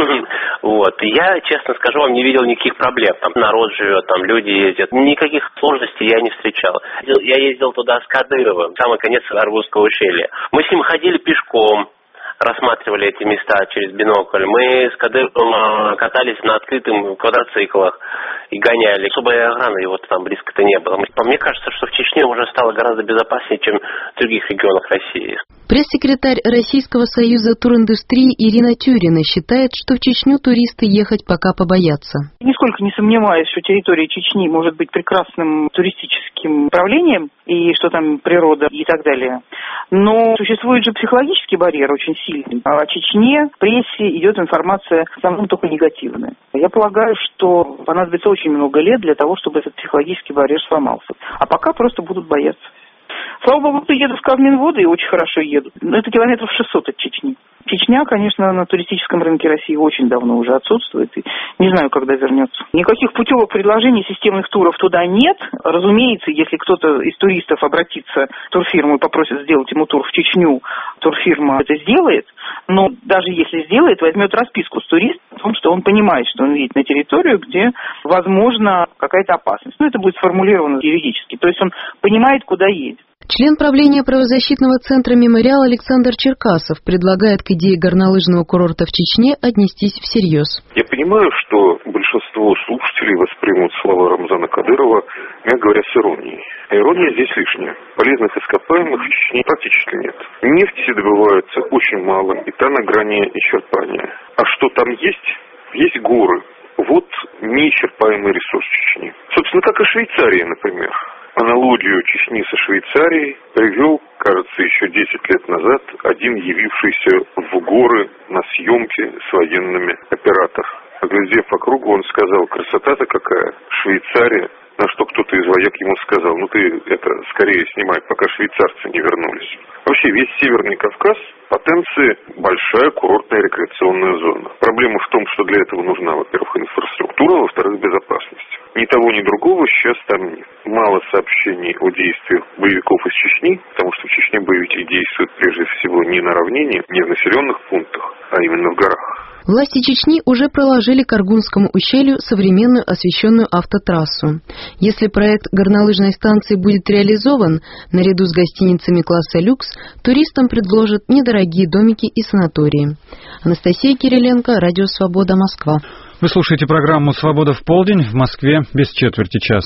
Вот. И я, честно скажу, вам не видел никаких проблем. Там народ живет, там люди ездят. Никаких сложностей я не встречал. Я ездил туда с Кадыровым, в самый конец Арбузского ущелья. Мы с ним ходили пешком, рассматривали эти места через бинокль. Мы с Кадыровым катались на открытых квадроциклах и гоняли. Особой охраны его там близко-то не было. Мне кажется, что в Чечне уже стало гораздо безопаснее, чем в других регионах России. Пресс-секретарь Российского союза туриндустрии Ирина Тюрина считает, что в Чечню туристы ехать пока побоятся. Нисколько не сомневаюсь, что территория Чечни может быть прекрасным туристическим направлением, и что там природа и так далее. Но существует же психологический барьер очень сильный. О Чечне в прессе идет информация в основном только негативная. Я полагаю, что понадобится очень много лет для того, чтобы этот психологический барьер сломался. А пока просто будут бояться. Слава богу, кто едут в Казминводы и очень хорошо едут. Но это километров шестьсот от Чечни. Чечня, конечно, на туристическом рынке России очень давно уже отсутствует. И не знаю, когда вернется. Никаких путевых предложений, системных туров туда нет. Разумеется, если кто-то из туристов обратится в турфирму и попросит сделать ему тур в Чечню, турфирма это сделает. Но даже если сделает, возьмет расписку с туриста о том, что он понимает, что он едет на территорию, где возможна какая-то опасность. Ну, это будет сформулировано юридически. То есть он понимает, куда едет. Член правления правозащитного центра «Мемориал» Александр Черкасов предлагает к идее горнолыжного курорта в Чечне отнестись всерьез. Я понимаю, что большинство слушателей воспримут слова Рамзана Кадырова, мягко говоря, с иронией. А ирония здесь лишняя. Полезных ископаемых в Чечне практически нет. Нефти добывается очень мало, и та на грани исчерпания. А что там есть? Есть горы. Вот неисчерпаемый ресурс Чечни. Собственно, как и Швейцария, например. Аналогию Чечни со Швейцарией привел, кажется, еще десять лет назад один явившийся в горы на съемки с военными оператор. Оглядев вокруг, он сказал: красота-то какая, Швейцария. На что кто-то из вояк ему сказал: ну ты это скорее снимай, пока швейцарцы не вернулись. Вообще весь Северный Кавказ потенции большая курортная рекреационная зона. Проблема в том, что для этого нужна, во-первых, инфраструктура, а во-вторых, безопасность. Ни того, ни другого сейчас там нет. Мало сообщений о действиях боевиков из Чечни, потому что в Чечне боевики действуют прежде всего не на равнине, не в населенных пунктах, а именно в горах. Власти Чечни уже проложили к Аргунскому ущелью современную освещенную автотрассу. Если проект горнолыжной станции будет реализован, наряду с гостиницами класса люкс, туристам предложат недорогие домики и санатории. Анастасия Кириленко, Радио Свобода, Москва. Вы слушаете программу «Свобода в полдень», в Москве без четверти час.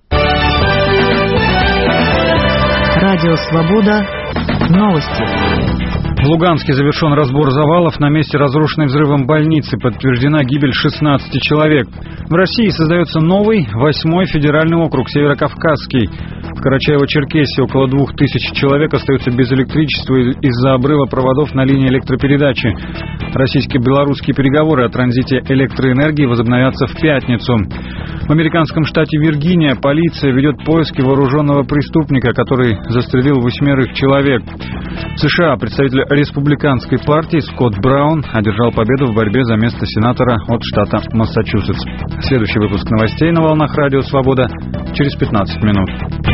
Радио Свобода. Новости. В Луганске завершен разбор завалов на месте разрушенной взрывом больницы. Подтверждена гибель шестнадцати человек. В России создается новый, восьмой федеральный округ Северокавказский. В Карачаево-Черкесии около двух тысяч человек остаются без электричества из-за обрыва проводов на линии электропередачи. Российско-белорусские переговоры о транзите электроэнергии возобновятся в пятницу. В американском штате Виргиния полиция ведет поиски вооруженного преступника, который застрелил восьмерых человек. В США представитель республиканской партии Скотт Браун одержал победу в борьбе за место сенатора от штата Массачусетс. Следующий выпуск новостей на волнах Радио Свобода через пятнадцать минут.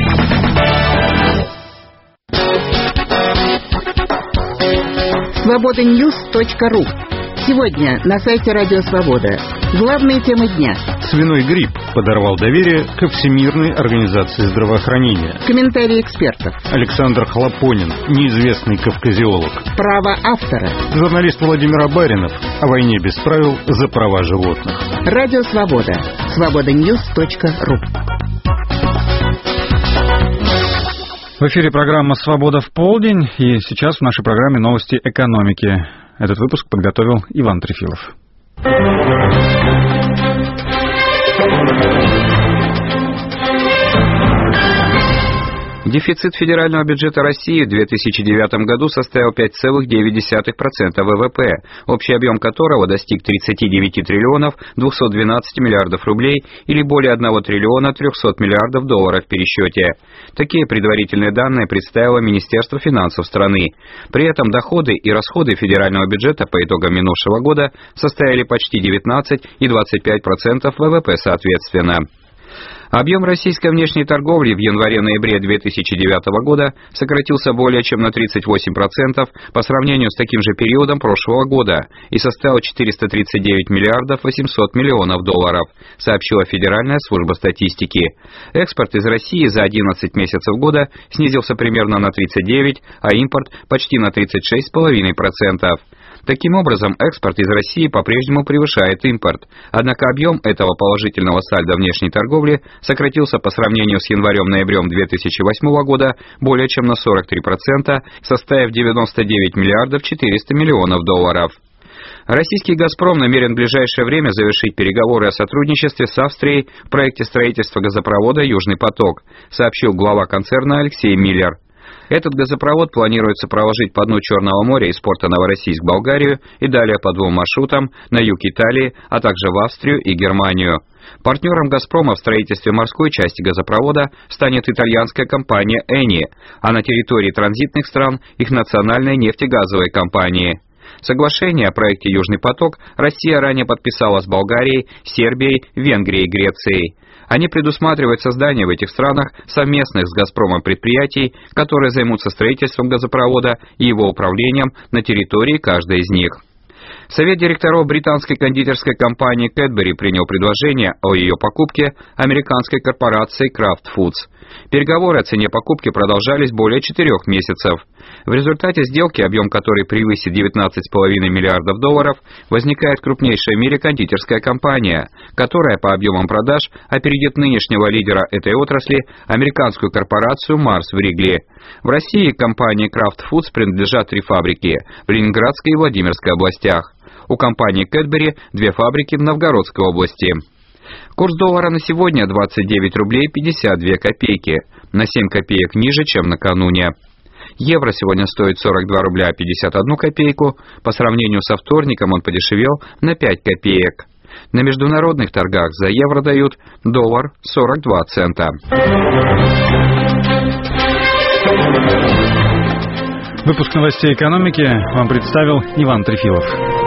свобода ньюс точка ру. Сегодня на сайте Радио Свобода. Главные темы дня. Свиной грипп подорвал доверие ко Всемирной организации здравоохранения. Комментарии экспертов. Александр Хлопонин, неизвестный кавказиолог. Право автора. Журналист Владимир Абаринов о войне без правил за права животных. Радио Свобода. свобода ньюс точка ру. В эфире программа «Свобода в полдень», и сейчас в нашей программе новости экономики. Этот выпуск подготовил Иван Трефилов. Дефицит федерального бюджета России в две тысячи девятом году составил пять целых девять десятых процента вэ вэ пэ, общий объем которого достиг тридцать девять триллионов двести двенадцать миллиардов рублей или более один триллиона триста миллиардов долларов в пересчете. Такие предварительные данные представило Министерство финансов страны. При этом доходы и расходы федерального бюджета по итогам минувшего года составили почти девятнадцать и двадцать пять процентов вэ вэ пэ соответственно. Объем российской внешней торговли в январе-ноябре две тысячи девятого года сократился более чем на тридцать восемь процентов по сравнению с таким же периодом прошлого года и составил четыреста тридцать девять миллиардов восемьсот миллионов долларов, сообщила Федеральная служба статистики. Экспорт из России за одиннадцать месяцев года снизился примерно на тридцать девять, а импорт почти на тридцать шесть целых пять десятых процента. Таким образом, экспорт из России по-прежнему превышает импорт. Однако объем этого положительного сальдо внешней торговли сократился по сравнению с январем-ноябрем две тысячи восьмого года более чем на сорок три процента, составив девяносто девять миллиардов четыреста миллионов долларов. Российский «Газпром» намерен в ближайшее время завершить переговоры о сотрудничестве с Австрией в проекте строительства газопровода «Южный поток», сообщил глава концерна Алексей Миллер. Этот газопровод планируется проложить по дну Черного моря из порта Новороссийск в Болгарию и далее по двум маршрутам на юг Италии, а также в Австрию и Германию. Партнером «Газпрома» в строительстве морской части газопровода станет итальянская компания «Эни», а на территории транзитных стран их национальные нефтегазовые компании. Соглашение о проекте «Южный поток» Россия ранее подписала с Болгарией, Сербией, Венгрией и Грецией. Они предусматривают создание в этих странах совместных с «Газпромом» предприятий, которые займутся строительством газопровода и его управлением на территории каждой из них. Совет директоров британской кондитерской компании Кэтбери принял предложение о ее покупке американской корпорацией Kraft Foods. Переговоры о цене покупки продолжались более четырех месяцев. В результате сделки, объем которой превысит девятнадцать целых пять десятых миллиардов долларов, возникает крупнейшая в мире кондитерская компания, которая по объемам продаж опередит нынешнего лидера этой отрасли, американскую корпорацию Марс Вригли. В России компании Kraft Foods принадлежат три фабрики в Ленинградской и Владимирской областях. У компании Кэтбери две фабрики в Новгородской области. Курс доллара на сегодня двадцать девять рублей пятьдесят две копейки, на семь копеек ниже, чем накануне. Евро сегодня стоит сорок два рубля пятьдесят одну копейку, по сравнению со вторником он подешевел на пять копеек. На международных торгах за евро дают доллар сорок два цента. Выпуск новостей экономики вам представил Иван Трефилов.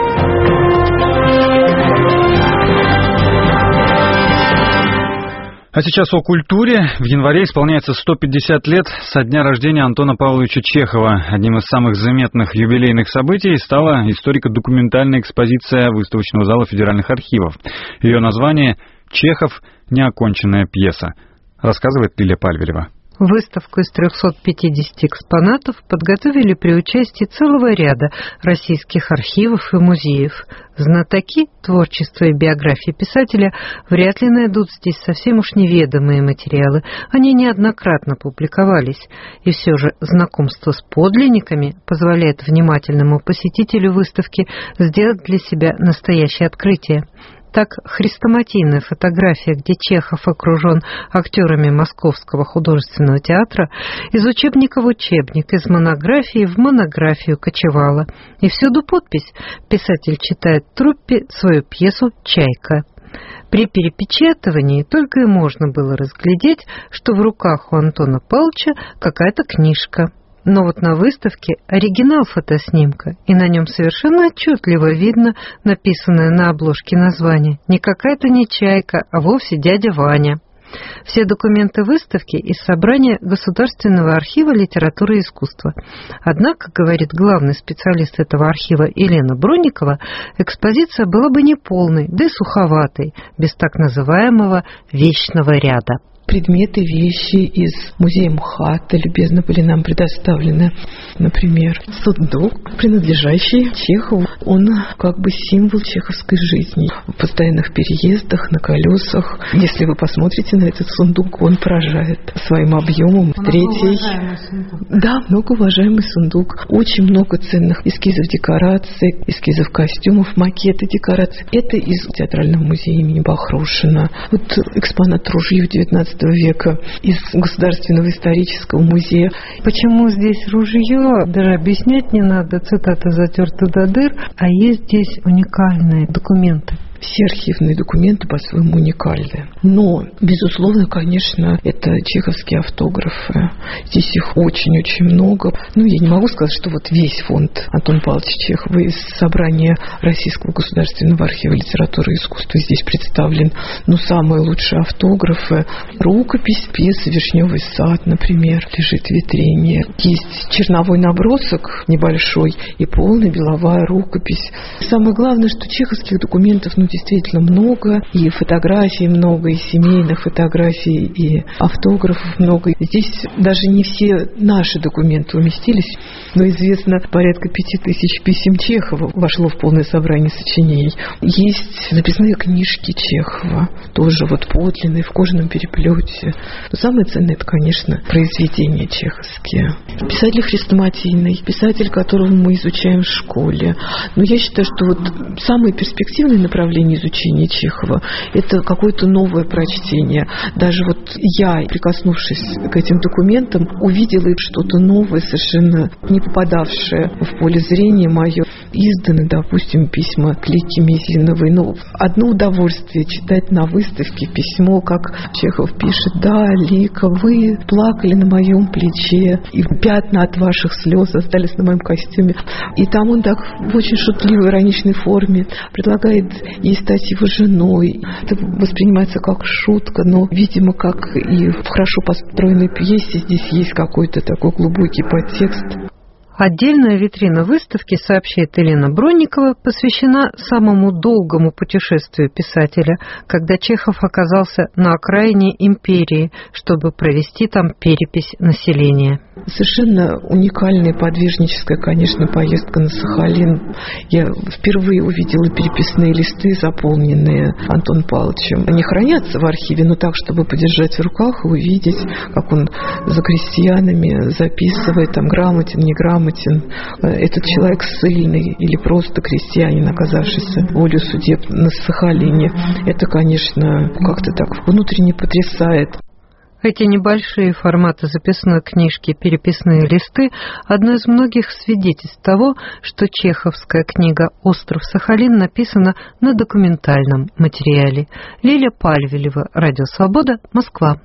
А сейчас о культуре. В январе исполняется сто пятьдесят лет со дня рождения Антона Павловича Чехова. Одним из самых заметных юбилейных событий стала историко-документальная экспозиция выставочного зала Федеральных архивов. Ее название «Чехов. Неоконченная пьеса», рассказывает Лилия Пальвелева. Выставку из трехсот пятидесяти экспонатов подготовили при участии целого ряда российских архивов и музеев. Знатоки творчества и биографии писателя вряд ли найдут здесь совсем уж неведомые материалы. Они неоднократно публиковались. И все же знакомство с подлинниками позволяет внимательному посетителю выставки сделать для себя настоящее открытие. Так, хрестоматийная фотография, где Чехов окружен актерами Московского художественного театра, из учебника в учебник, из монографии в монографию кочевала. И всюду подпись: писатель читает труппе свою пьесу «Чайка». При перепечатывании только и можно было разглядеть, что в руках у Антона Павловича какая-то книжка. Но вот на выставке оригинал фотоснимка, и на нем совершенно отчетливо видно написанное на обложке название. Не какая-то не Чайка, а вовсе дядя Ваня. Все документы выставки из собрания Государственного архива литературы и искусства. Однако, говорит главный специалист этого архива Елена Бронникова, экспозиция была бы неполной, да и суховатой, без так называемого «вечного ряда». Предметы, вещи из музея МХАТа любезно были нам предоставлены. Например, сундук, принадлежащий Чехову. Он как бы символ чеховской жизни. В постоянных переездах, на колесах. Если вы посмотрите на этот сундук, он поражает своим объемом. Третий. Да, многоуважаемый сундук. Очень много ценных эскизов декораций, эскизов костюмов, макеты декораций. Это из театрального музея имени Бахрушина. Вот экспонат ружье девятнадцатого девятнадцатого века из Государственного исторического музея. Почему здесь ружье, даже объяснять не надо, цитата затерта до дыр, а есть здесь уникальные документы. Все архивные документы по-своему уникальны. Но, безусловно, конечно, это чеховские автографы. Здесь их очень-очень много. Ну, я не могу сказать, что вот весь фонд Антона Павловича Чехова из собрания Российского государственного архива литературы и искусства здесь представлен. Но самые лучшие автографы. Рукопись пьесы «Вишневый сад», например, лежит в витрине. Есть черновой набросок небольшой и полная беловая рукопись. Самое главное, что чеховских документов, ну, действительно много, и фотографий много, и семейных фотографий, и автографов много. Здесь даже не все наши документы уместились, но известно, порядка пяти тысяч писем Чехова вошло в полное собрание сочинений. Есть записные книжки Чехова, тоже вот подлинные, в кожаном переплете. Но самое ценное, это, конечно, произведения чеховские. Писатель хрестоматийный, писатель, которого мы изучаем в школе. Но я считаю, что вот самое перспективное направление изучения Чехова – это какое-то новое прочтение. Даже вот я, прикоснувшись к этим документам, увидела что-то новое, совершенно не попадавшее в поле зрения мое. Изданы, допустим, письма к Лике Мизиновой. Ну, одно удовольствие читать на выставке письмо, как Чехов пишет: «Да, Лика, вы плакали на моем плече, и пятна от ваших слез остались на моем костюме». И там он так в очень шутливой, ироничной форме предлагает ей стать его женой. Это воспринимается как шутка, но, видимо, как и в хорошо построенной пьесе, здесь есть какой-то такой глубокий подтекст. Отдельная витрина выставки, сообщает Елена Бронникова, посвящена самому долгому путешествию писателя, когда Чехов оказался на окраине империи, чтобы провести там перепись населения. Совершенно уникальная подвижническая, конечно, поездка на Сахалин. Я впервые увидела переписные листы, заполненные Антоном Павловичем. Они хранятся в архиве, но так, чтобы подержать в руках и увидеть, как он за крестьянами записывает, там, грамотен, неграмотен. Этот человек ссыльный или просто крестьянин, оказавшийся волю судеб на Сахалине. Это, конечно, как-то так внутренне потрясает. Эти небольшие форматы записной книжки, переписные листы – одно из многих свидетельств того, что чеховская книга «Остров Сахалин» написана на документальном материале. Лилия Пальвелева, Радио Свобода, Москва.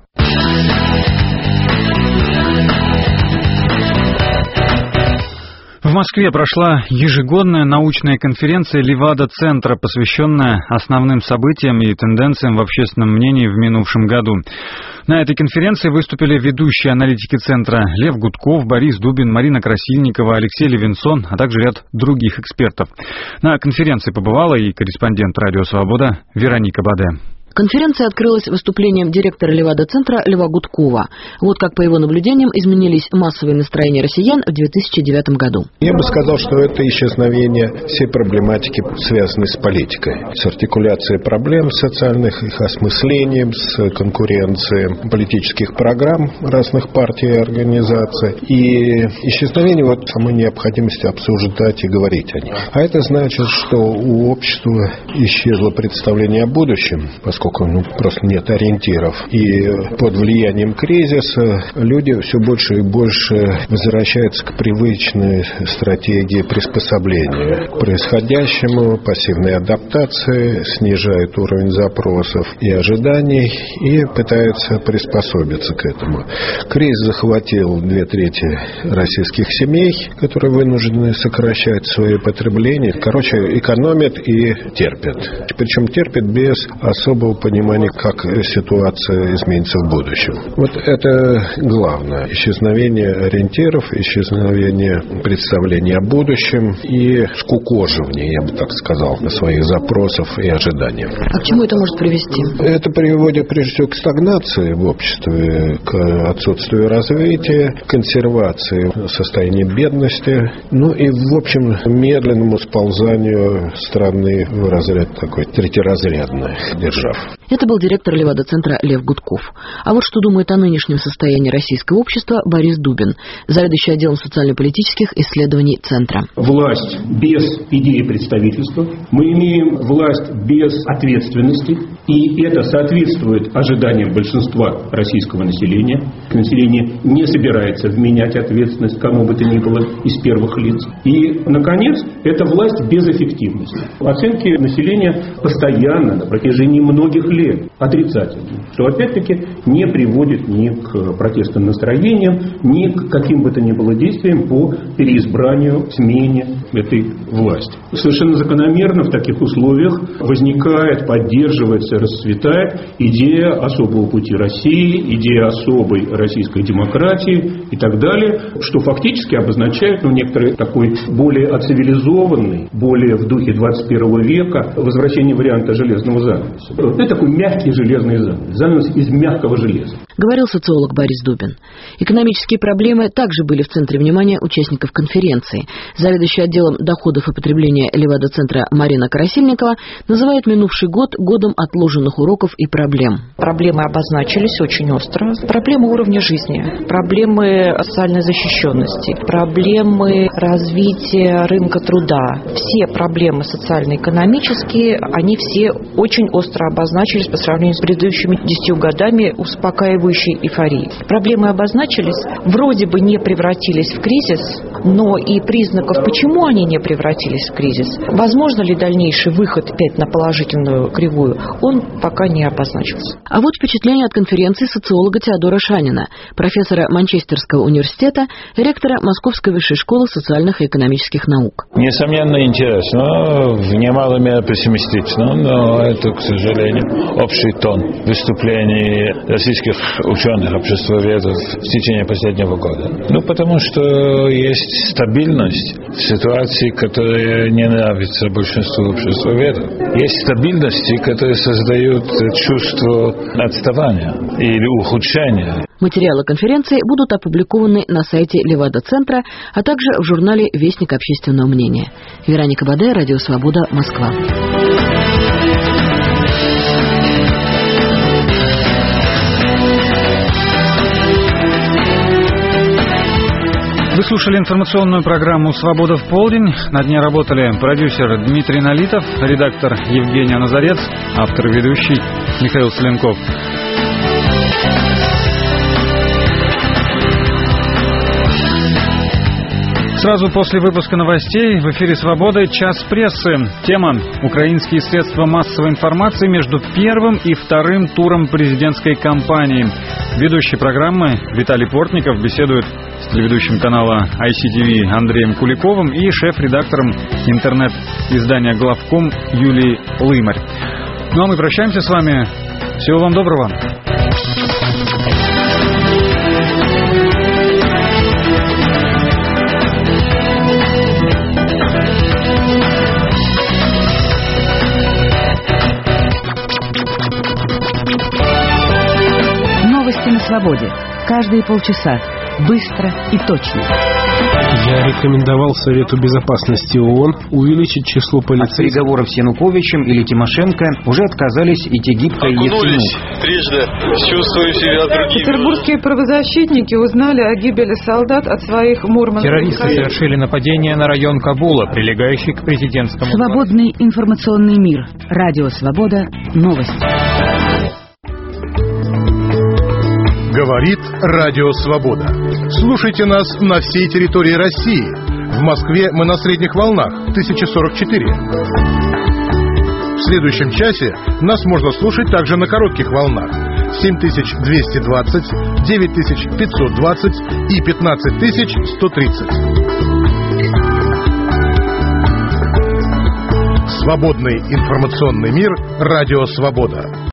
В Москве прошла ежегодная научная конференция Левада-центра, посвященная основным событиям и тенденциям в общественном мнении в минувшем году. На этой конференции выступили ведущие аналитики центра Лев Гудков, Борис Дубин, Марина Красильникова, Алексей Левинсон, а также ряд других экспертов. На конференции побывала и корреспондент «Радио Свобода» Вероника Баде. Конференция открылась выступлением директора Левада-центра Льва Гудкова. Вот как, по его наблюдениям, изменились массовые настроения россиян в две тысячи девятом году. Я бы сказал, что это исчезновение всей проблематики, связанной с политикой. С артикуляцией проблем социальных, их осмыслением, с конкуренцией политических программ разных партий и организаций. И исчезновение вот самой необходимости обсуждать и говорить о них. А это значит, что у общества исчезло представление о будущем, поскольку ну, просто нет ориентиров. И под влиянием кризиса люди все больше и больше возвращаются к привычной стратегии приспособления к происходящему, пассивной адаптации, снижают уровень запросов и ожиданий и пытаются приспособиться к этому. Кризис захватил две трети российских семей, которые вынуждены сокращать свое потребление. Короче, экономят и терпят. Причем терпят без особого понимания, как ситуация изменится в будущем. Вот это главное. Исчезновение ориентиров, исчезновение представления о будущем и скукоживание, я бы так сказал, своих запросов и ожиданий. А к чему это может привести? Это приводит, прежде всего, к стагнации в обществе, к отсутствию развития, к консервации состояния бедности, ну и, в общем, медленному сползанию страны в разряд такой третьеразрядных держав. Это был директор Левада-центра Лев Гудков. А вот что думает о нынешнем состоянии российского общества Борис Дубин, заведующий отделом социально-политических исследований Центра. Власть без идеи представительства. Мы имеем власть без ответственности. И это соответствует ожиданиям большинства российского населения. Население не собирается вменять ответственность кому бы то ни было из первых лиц. И, наконец, это власть без эффективности. Оценки населения постоянно на протяжении многих лет отрицательны, что опять-таки не приводит ни к протестным настроениям, ни к каким бы то ни было действиям по переизбранию, смене этой власти. Совершенно закономерно в таких условиях возникает, поддерживается, расцветает идея особого пути России, идея особой российской демократии и так далее, что фактически обозначает ну, некоторый такой более оцивилизованный, более в духе двадцать первого века возвращение варианта железного занавеса. Это такой мягкий железный занавес, занавес из мягкого железа. Говорил социолог Борис Дубин. Экономические проблемы также были в центре внимания участников конференции. Заведующий отделом доходов и потребления Левада-центра Марина Карасильникова называет минувший год годом отложенных уроков и проблем. Проблемы обозначились очень остро. Проблемы уровня жизни, проблемы социальной защищенности, проблемы развития рынка труда. Все проблемы социально-экономические, они все очень остро обозначились по сравнению с предыдущими десятью годами успокаивающей эйфории. Проблемы обозначились, вроде бы не превратились в кризис, но и признаков, почему они не превратились в кризис, возможно ли дальнейший выход опять на положительную кривую, он пока не обозначился. А вот впечатление от конференции социолога Теодора Шанина, профессора Манчестерского университета, ректора Московской высшей школы социальных и экономических наук. Несомненно, интересно, в немалой мере пессимистично, но это, к сожалению, общий тон выступлений российских ученых, обществоведов в течение последнего года. Ну, потому что есть стабильность в ситуации, которая не нравится большинству обществоведов. Есть стабильности, которые создают чувство отставания или ухудшения. Материалы конференции будут опубликованы на сайте Левада-центра, а также в журнале «Вестник общественного мнения». Вероника Баде, Радио Свобода, Москва. Вы слушали информационную программу «Свобода в полдень». На дне работали продюсер Дмитрий Налитов, редактор Евгения Назарец, автор и ведущий Михаил Соленков. Сразу после выпуска новостей в эфире «Свобода» час прессы. Тема «Украинские средства массовой информации между первым и вторым туром президентской кампании». Ведущий программы Виталий Портников беседует с телеведущим канала ай си ти ви Андреем Куликовым и шеф-редактором интернет-издания «Главком» Юлией Лымарь. Ну а мы прощаемся с вами. Всего вам доброго. Новости на свободе. Каждые полчаса. Быстро и точно. Я рекомендовал Совету Безопасности ООН увеличить число полицейских. От переговоров с Януковичем или Тимошенко уже отказались и Тегибко, и Ефимов. Трижды чувствую себя другими. Петербургские правозащитники узнали о гибели солдат от своих мурманских. Террористы совершили нападение на район Кабула, прилегающий к президентскому. Свободный информационный мир. Радио Свобода. Новости. Говорит Радио Свобода. Слушайте нас на всей территории России. В Москве мы на средних волнах тысяча сорок четыре. В следующем часе нас можно слушать также на коротких волнах семь тысяч двести двадцать, девять тысяч пятьсот двадцать и пятнадцать тысяч сто тридцать. Свободный информационный мир. Радио Свобода.